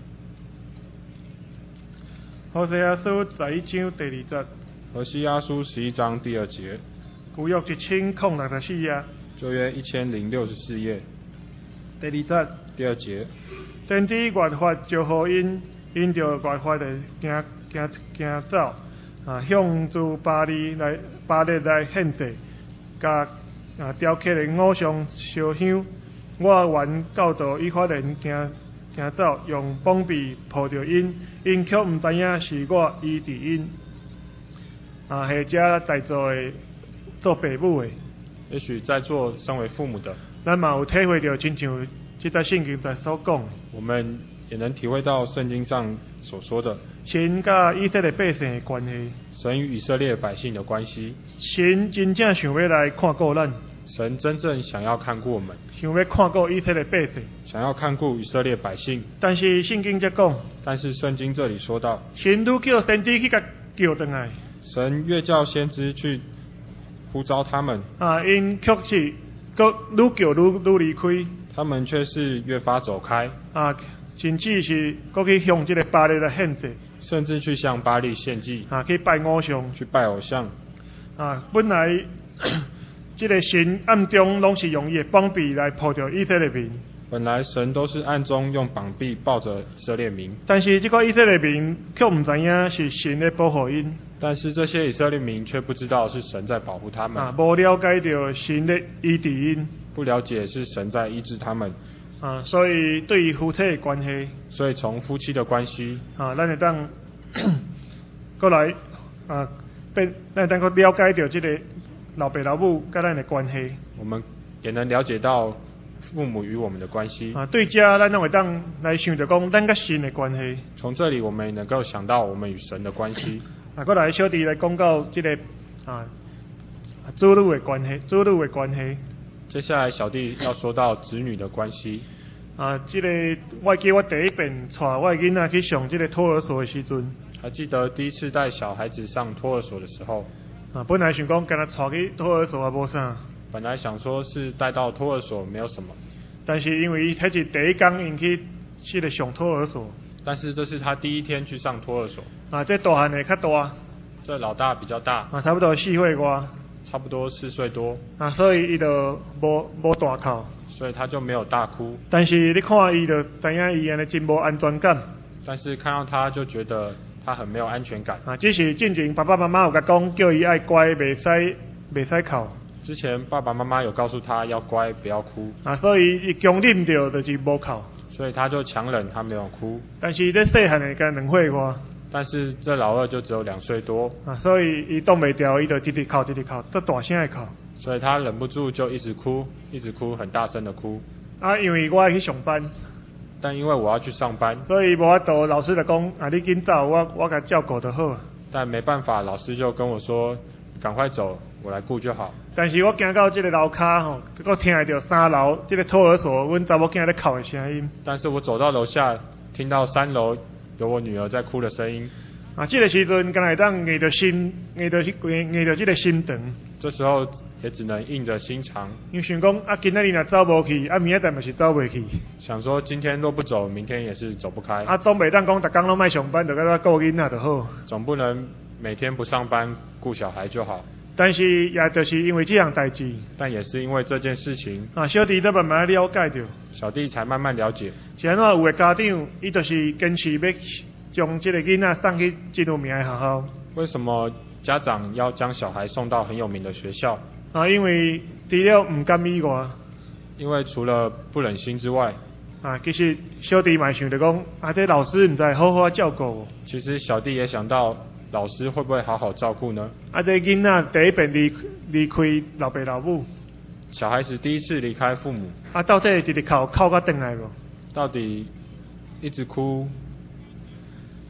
何西阿书十一章第二节。 何西阿书十一章第二节。 旧约一千零六十四页。 旧约一千零六十四页。 第二节。 第二节。 先知越发就互因，因就越发的行行行走，啊，向诸巴利来巴列来献祭，甲啊雕刻的偶像烧香。我原教导以法莲行行走，用绑臂抱着因，因却毋知影是我医治因。啊，或者在座的做父母的， 也许在座身为父母的， 咱嘛有体会到，亲像即在圣经在所讲。 我们也能体会到圣经上所说的神甲以色列百姓的关系， 神与以色列百姓的关系。 神真正想要来看顾咱， 神真正想要看顾我们， 想要看顾以色列百姓， 想要看顾以色列百姓。 但是圣经则讲， 但是圣经这里说到， 神愈叫先知去甲叫转来， 神越叫先知去呼召他们， 啊，因却是搁愈叫愈愈离开。 他们却是越发走开， 啊，甚至是搁去向这个巴力来献祭， 甚至去向巴力献祭， 啊，去拜偶像， 去拜偶像。 啊，本来这个神暗中拢是用伊的膀臂来抱着以色列民， 本来神都是暗中用膀臂抱着以色列民， 但是这个以色列民却唔知影是神在保护因。 但是这些以色列民却不知道是神在保护他们， 啊，无了解到神的医治因。 不了解是神在医治他们， 啊，所以对于夫妻的关系， 所以从夫妻的关系， 啊，咱会当过来啊，变咱会当个了解到这个老爸老母甲咱的关系。 我们也能了解到父母与我们的关系。 啊，对家咱拢会当来想着讲咱甲神的关系。 从这里我们也能够想到我们与神的关系。 啊，过来小弟来讲到这个啊，子女的关系，子女的关系。 接下来小弟要说到子女的关系。 啊，这个我记得我第一遍带我的囡仔去上这个托儿所的时阵， 还记得第一次带小孩子上托儿所的时候， 啊，本来想讲跟他带去托儿所也无啥， 本来想说是带到托儿所没有什么， 但是因为他是第一天因去这个上托儿所， 但是这是他第一天去上托儿所。 啊，这大汉的较大， 这老大比较大， 啊，差不多四岁外。 差不多四岁多， 啊，所以伊就无无大哭， 所以他就没有大哭。 但是你看伊就知影伊安尼真无安全感。 但是看到他就觉得他很没有安全感。 啊，只是进前爸爸妈妈有甲讲，叫伊爱乖，袂使袂使哭。 之前爸爸妈妈有告诉他要乖，不要哭。 啊，所以伊强忍着就是无哭。 所以他就强忍，他没有哭。 但是这细汉的才两岁外。 但是这老二就只有两岁多， 啊，所以伊挡袂掉，伊就直直哭，直直哭，这大声的哭。 所以他忍不住就一直哭，一直哭，很大声的哭。 啊，因为我要去上班， 但因为我要去上班， 所以无法度，老师就讲啊，你紧走，我我甲照顾就好。 但没办法，老师就跟我说，赶快走，我来顾就好。 但是我行到这个楼骹吼，我听得到三楼这个托儿所，阮查某囝在哭的声音。 但是我走到楼下，听到三楼有我女儿在哭的声音。 啊，这个时阵，敢会当硬着心，硬着硬硬着这个心肠。 这时候也只能硬着心肠。 因为想讲啊，今仔日若走无去，啊，明仔载嘛是走袂去。 想说今天若不走，明天也是走不开。 啊，总袂当讲逐工拢莫上班，就甲我顾囡仔就好。 总不能每天不上班顾小孩就好。 但是也就是因为这样代志， 但也是因为这件事情， 啊，小弟才慢慢了解到， 小弟才慢慢了解， 是安怎有的家长，伊就是坚持要将这个囡仔送去真有名的学校。 为什么家长要将小孩送到很有名的学校？ 啊，因为除了唔甘以外， 因为除了不忍心之外， 啊，其实小弟嘛想着讲，啊，这老师唔知好好照顾我。 其实小弟也想到，老师会不会好好照顾呢？ 啊，这囡仔第一遍离离开老爸老母， 小孩子第一次离开父母， 啊，到底一直哭哭到转来无？ 到底一直哭，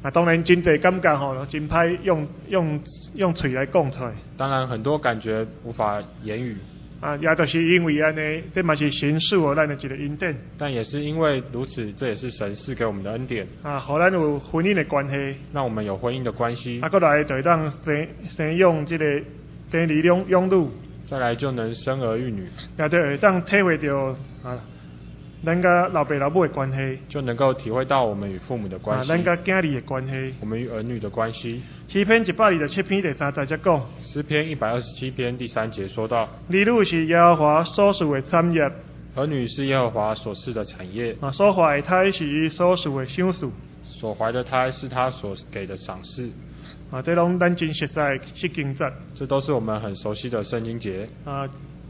啊，当然真侪感觉吼，真歹用用用嘴来讲出来。 当然，很多感觉无法言语。 啊，也就是因为安尼，这嘛是神赐予咱的一个恩典。 但也是因为如此，这也是神赐给我们的恩典。 啊，互咱有婚姻的关系。 让我们有婚姻的关系。 啊，过来就会当生生养这个第二养养女。 再来就能生儿育女。 也就会当体会到啊，咱甲老爸老母的关系。 就能够体会到我们与父母的关系。 啊，咱甲囝儿的关系。 我们与儿女的关系。 诗篇一百二十七篇第三节则讲。 诗篇一百二十七篇第三节说到： 儿女是耶和华所赐的产业。 儿女是耶和华所赐的产业。 啊，所怀的胎是伊所赐的赏赐。 所怀的胎是他所给的赏赐。 啊，这拢咱真实在是经节。 这都是我们很熟悉的圣经节。 啊，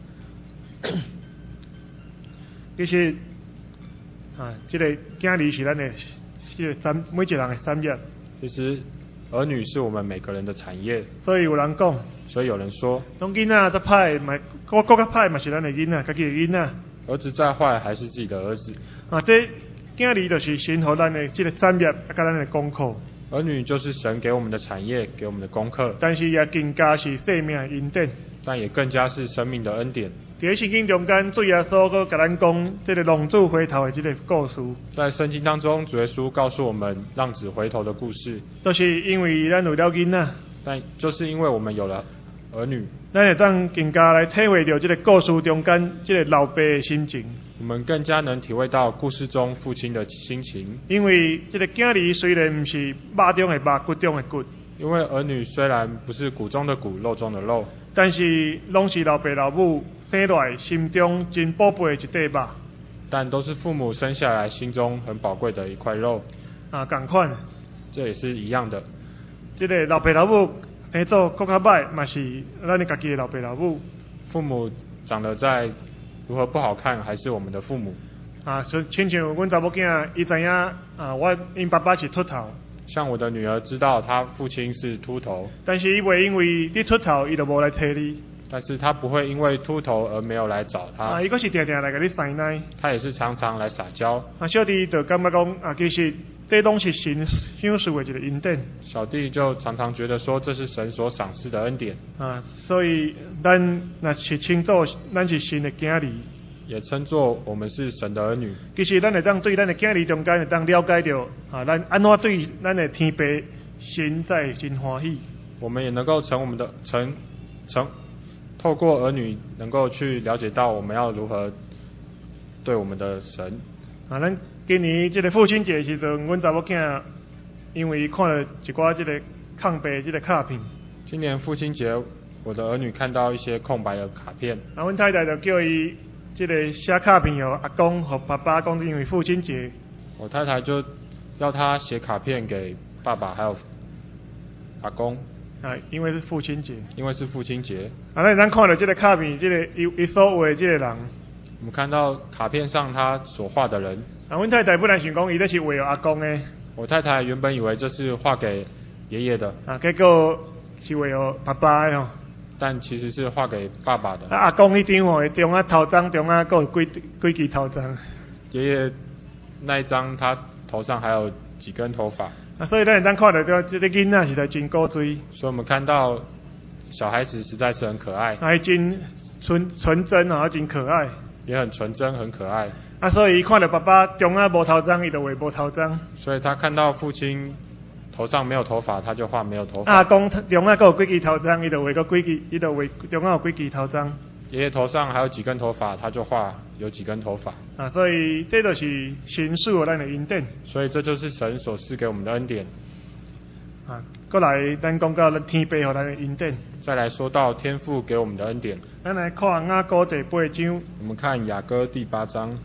其实啊，这个囝儿是咱的，这个产每一个人的产业。 其实，儿女是我们每个人的产业。 所以有人讲。 所以有人说。 当囡仔再歹嘛，我国较歹嘛是咱的囡仔，家己的囡仔。 儿子再坏还是自己的儿子。 啊，这囝儿就是神予咱的这个产业，甲咱的功课。 儿女就是神给我们的产业，给我们的功课。 但是也更加是生命的恩典。 但也更加是生命的恩典。 在圣经中间，主耶稣佮甲咱讲，这个浪子回头的这个故事。 在圣经当中，主耶稣告诉我们浪子回头的故事。 就是因为咱有了囡仔。 但就是因为我们有了儿女， 咱会当更加来体会到这个故事中间这个老爸的心情。 我们更加能体会到故事中父亲的心情。 因为这个囝儿虽然不是肉中的肉，骨中的骨。 因为儿女虽然不是骨中的骨，肉中的肉， 但是拢是老爸老母生来心中真宝贝的一块肉。 但都是父母生下来心中很宝贵的一块肉。 啊，同款。 这也是一样的。 这个老爸老母生做更较歹，嘛是咱的家己的老爸老母。 父母长得再如何不好看，还是我们的父母。 啊，所以亲像阮查某囝，伊知影啊，我因爸爸是秃头。 像我的女儿知道她父亲是秃头， 但是伊袂因为你秃头，伊就无来找你。 但是她不会因为秃头而没有来找她。 啊，伊阁是定定来甲你撒奶。 她也是常常来撒娇。 啊，小弟就感觉讲啊，其实这拢是神赏赐的一个恩典。 小弟就常常觉得说，这是神所赏赐的恩典。 啊，所以咱若是称作咱是神的囝儿。 也称作我们是神的儿女。 其实咱会当对咱的囝儿中间会当了解到，啊，咱安怎对咱的天父神在真欢喜。 我们也能够成我们的成成，透过儿女能够去了解到我们要如何对我们的神。 啊，咱今年这个父亲节的时阵，阮查某囝因为看了一寡这个空白这个卡片。 今年父亲节，我的儿女看到一些空白的卡片。 啊，阮太太就叫伊。这个写卡片哦，阿公和爸爸讲，因为父亲节。 我太太就要他写卡片给爸爸还有阿公。 啊，因为是父亲节。 因为是父亲节。 啊，那咱看到这个卡片，这个伊伊所画的这个人。 我们看到卡片上他所画的人。 啊，阮太太本来想讲，伊这是画阿公的。 我太太原本以为这是画给爷爷的。 啊，结果是画给爸爸的哦。 但其实是画给爸爸的。 啊，阿公迄张哦，中啊头章中啊，还有几几支头章。 爷爷那一张，他头上还有几根头发。 啊，所以咱咱看到这这个囡仔实在真古锥。 所以我们看到小孩子实在是很可爱。 还真纯纯真啊，真可爱。 也很纯真，很可爱。 啊，所以看到爸爸中啊无头章，伊就画无头章。 所以他看到父亲头上没有头发，他就画没有头发。 阿公中啊，还有几支头章，伊就画个几支，伊就画中啊有几支头章。 爷爷头上还有几根头发，他就画有几根头发。 啊，所以这就是神赐予咱的恩典。 所以这就是神所赐给我们的恩典。 啊，过来咱讲到咱天父予咱的恩典。 再来说到天父给我们的恩典。 咱来看雅歌第八章。 我们看雅歌第八章。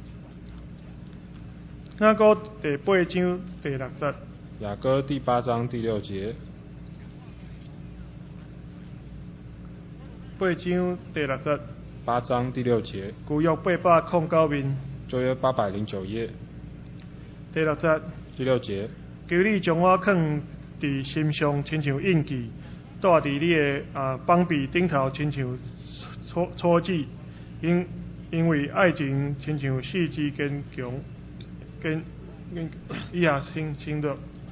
雅歌第八章第六节。 雅歌第八章第六节。 八章第六节。 八章第六节。 旧约八百空九面。 旧约八百零九页。 第六节。 第六节。 求你将我放伫心上，亲像印记，带伫你的啊膀臂顶头，亲像戳戳记。因因为爱情亲像四肢坚强，坚坚以下轻轻的。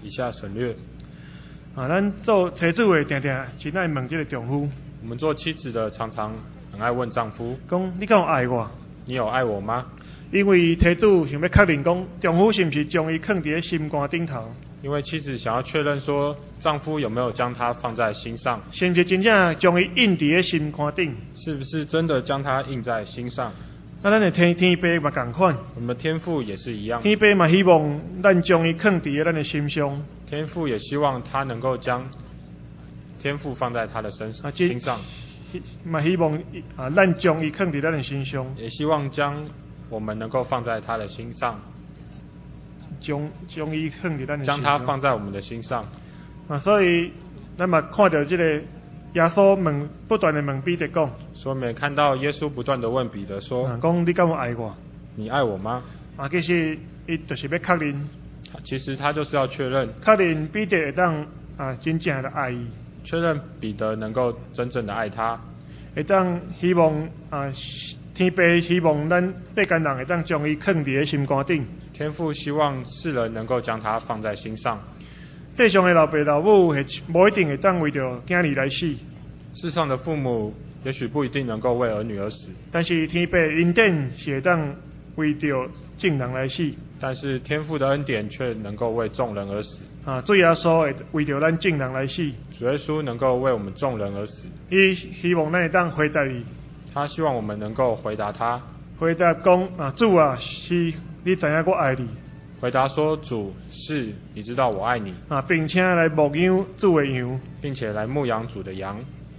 以下省略。 啊，咱做妻子的定定真爱问这个丈夫， 我们做妻子的常常很爱问丈夫， 讲你敢有爱我？ 你有爱我吗？ 因为妻子想要确认讲，丈夫是不是将伊放伫心肝顶头， 因为妻子想要确认说，丈夫有没有将他放在心上， 是不是真正将伊印伫心肝顶？ 是不是真的将他印在心上？ 啊，咱的天天父嘛同款， 我们的天父也是一样， 天父嘛希望咱将伊放伫咱的心上， 天父也希望他能够将天父放在他的身啊这心上， 嘛希望啊咱将伊放伫咱的心上， 也希望将我们能够放在他的心上， 将将伊放伫咱的心上， 将他放在我们的心上。 啊，所以咱嘛看到这个耶稣问不断的问彼得讲， 所以我们也看到耶稣不断的问彼得说：“ 啊，讲你敢有爱我？ 你爱我吗啊，其实伊就是要确认，？” 其实他就是要确认， 确认彼得会当啊真正的爱伊， 确认彼得能够真正的爱他， 会当希望啊天父希望咱世间人会当将伊放伫心肝顶。 天父希望世人能够将他放在心上。 世上的老爸老母是无一定会当为着囝儿来死， 世上的父母也许不一定能够为儿女而死， 但是天父的恩典是会当为着众人来死。 但是天父的恩典却能够为众人而死。 啊，主耶稣会为着咱众人来死， 主耶稣能够为我们众人而死， 伊希望咱会当回答伊， 他希望我们能够回答他， 回答讲啊，主啊，是你知影我爱你回答说：“主，是你知道我爱你， 啊，并且来牧养主的羊。 并且来牧养主的羊。”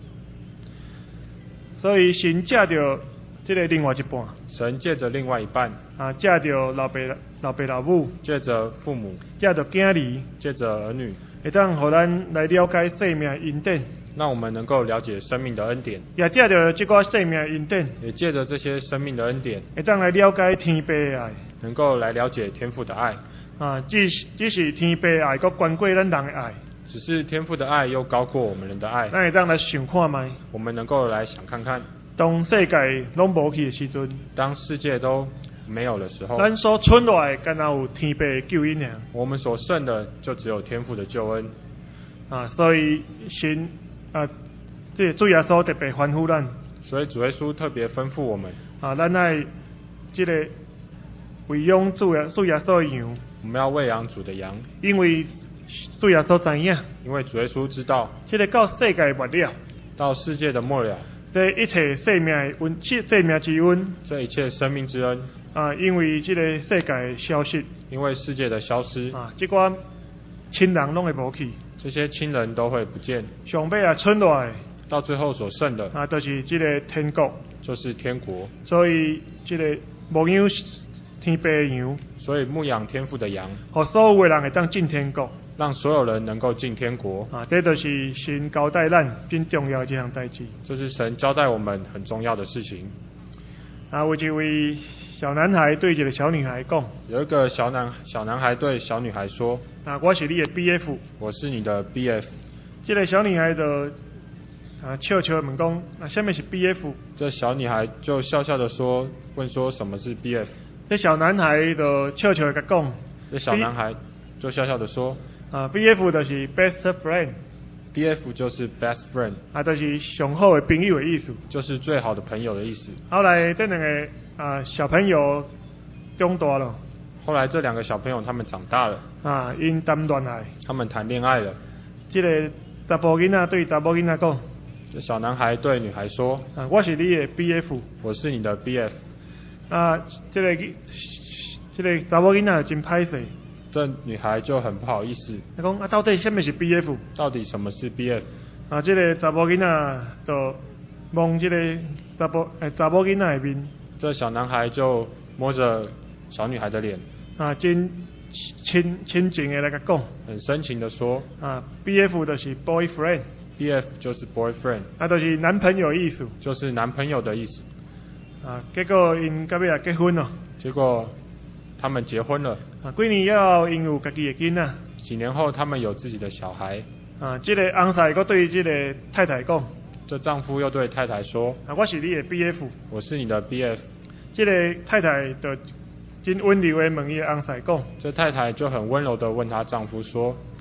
所以神借着这个另外一半神借着另外一半， 啊，借着老爸老爸老母， 借着父母， 借着囝儿， 借着儿女， 会当互咱来了解生命恩典， 让我们能够了解生命的恩典， 也借着这个生命恩典， 也借着这些生命的恩典， 会当来了解天父的爱。 能够来了解天父的爱。 啊，只是只是天父的爱，佮关过咱人的爱， 只是天父的爱又高过我们人的爱， 咱会当来想看卖。 我们能够来想看看， 当世界拢无去的时阵， 当世界都没有的时候， 咱所剩落的，敢若有天父的救恩尔。 我们所剩的就只有天父的救恩。 啊，所以神啊，这主耶稣特别吩咐咱， 所以主耶稣特别吩咐我们， 啊，咱爱这个喂养主耶主耶稣的羊， 我们要喂养主的羊， 因为主耶稣知影， 因为主耶稣知道， 这个到世界末了， 到世界的末了， 这一切生命的温，生命之温这一切生命之恩， 啊，因为这个世界的消失因为世界的消失， 啊，这寡亲人拢会无去， 这些亲人都会不见， 上尾啊剩落来到最后所剩的啊，就是这个天国。 就是天国。 所以这个牧养天父的羊， 所以牧养天父的羊， 互所有的人会当进天国让所有人能够进天国。 啊，这就是神交代咱真重要的这项代志。 这是神交代我们很重要的事情。 啊，有一位小男孩对一个小女孩讲：“ 有一个小男小男孩对小女孩说：‘ 啊，我是你的 B F。’ 我是你的 B F。 这个小女孩就啊笑笑问讲：啊，什么是 B F？ 这小女孩就笑笑的说：“问说什么是 B F？” 这小男孩就笑笑的讲： 这小男孩就笑笑的说：“ 啊 ，B F 就是 best friend。” B F 就是 best friend， 啊，就是上好的朋友的意思， 就是最好的朋友的意思。 后来这两个啊小朋友长大了， 后来这两个小朋友他们长大了， 啊，因谈恋爱， 他们谈恋爱了。 这个查甫囡仔对查某囡仔讲， 这小男孩对女孩说：“ 啊，我是你的 B F。” 我是你的 B F。 啊，这个这个查某囡仔真歹势。 这女孩就很不好意思。 他讲啊，到底什么是 B F？ 到底什么是 B F？ 啊，这个查某囡仔就望这个查甫诶查某囡仔的面。 这小男孩就摸着小女孩的脸， 啊，真亲亲情的来甲讲。 很深情的说：“ 啊 ，B F 就是 boyfriend。” B F 就是 boyfriend， 啊，就是男朋友的意思。 就是男朋友的意思。 啊，结果因到尾也结婚了。 结果他们结婚了。 啊，几年以后因有家己的囡仔。 几年后他们有自己的小孩。 啊，这个翁婿佫对这个太太讲。 这丈夫又对太太说：“ 啊，我是你的 B F。” 我是你的 B F。 这个太太就真温柔的问伊的翁婿讲。 这太太就很温柔的问她丈夫说：“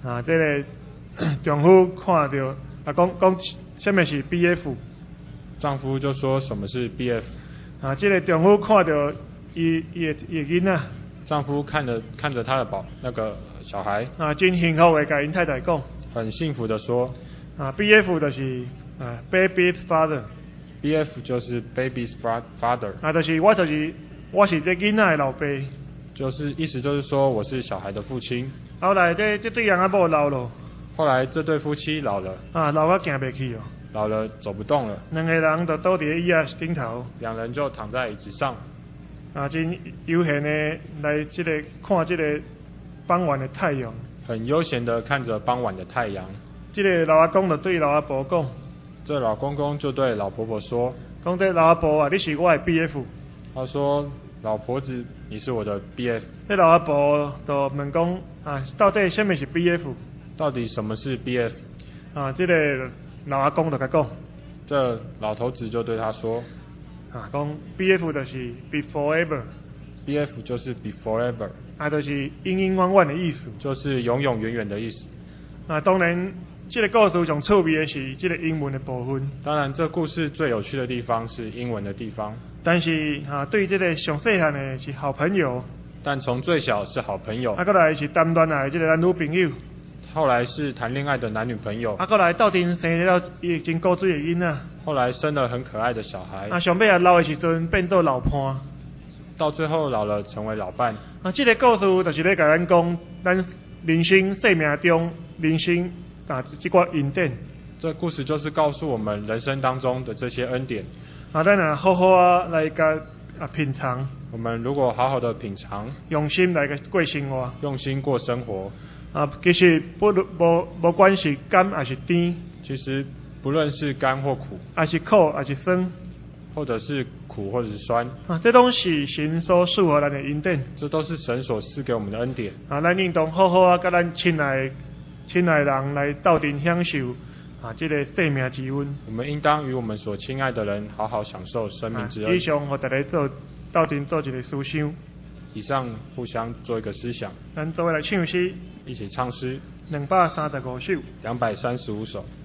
啊，这个丈夫看到啊，讲讲什么是 B F。 丈夫就说什么是 B F。 啊，这个丈夫看到伊伊的伊的囡仔。 丈夫看着看着他的宝那个小孩。 啊，真幸福的跟因太太讲。 很幸福的说。 啊 ，B F 就是啊 baby's father。B F 就是 baby's father。 啊，就是我就是我是这囡仔的老爸。 就是意思就是说我是小孩的父亲。 后来这这对人阿某老了。 后来这对夫妻老了。 啊，老到行袂去哦。 老了走不动了。 两个人就倒伫椅仔顶头。 两人就躺在椅子上。 啊，真悠闲的来这个看这个傍晚的太阳。 很悠闲的看着傍晚的太阳。 这个老阿公就对老阿婆讲。 这老公公就对老婆婆说。 讲这老阿婆啊，你是我的 B F。 他说。老婆子，你是我的 B F。 这老阿婆就问讲啊，到底什么是 B F？ 到底什么是 B F？ 啊，这个老阿公就甲讲。 这老头子就对他说。 啊，讲 B F 就是 be forever。B F 就是 be forever。 啊，就是永永远远的意思。 就是永永远远的意思。 啊，当然，这个故事上趣味的是这个英文的部分。 当然，这故事最有趣的地方是英文的地方。 但是啊，对这个上细汉的是好朋友。 但从最小是好朋友。 啊，过来是谈恋爱这个男女朋友。 后来是谈恋爱的男女朋友。 啊，过来斗阵生了已经古水的囡仔。 后来生了很可爱的小孩。 啊，上尾啊老的时阵变做老伴。 到最后老了成为老伴。 啊，这个故事就是咧甲咱讲，咱人生生命中人生啊这寡恩典。 这故事就是告诉我们人生当中的这些恩典。 啊，咱啊好好啊来甲啊品尝。 我们如果好好的品尝， 用心来个过生活， 用心过生活。 啊，其实不无无管是甘还是甜， 其实不论是甘或苦， 还是苦还是酸， 或者是苦或者是酸， 啊，这都是神所赐予咱的恩典。 这都是神所赐给我们的恩典。 啊，咱应当好好啊，甲咱亲爱亲爱人来斗阵享受。啊，这个生命之温， 我们应当与我们所亲爱的人好好享受生命之恩。 啊、以上和大家做斗阵做一个思想。 以上互相做一个思想。 咱做位来唱诗， 一起唱诗。 两百三十五首。 两百三十五首。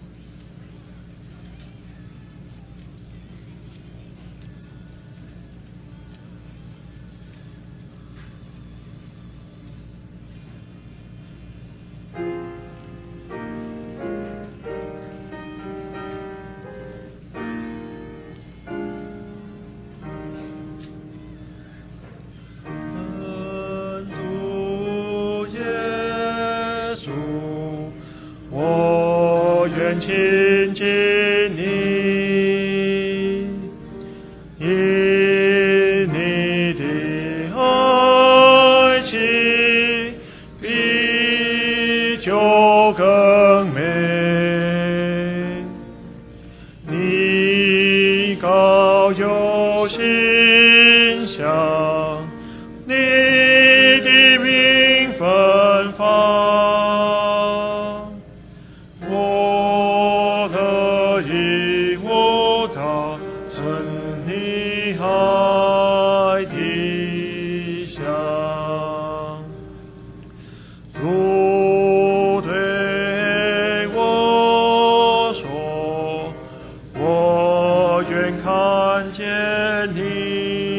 亲近你，因你的爱情比酒更美，你高有馨香，你的名芬芳。看见你。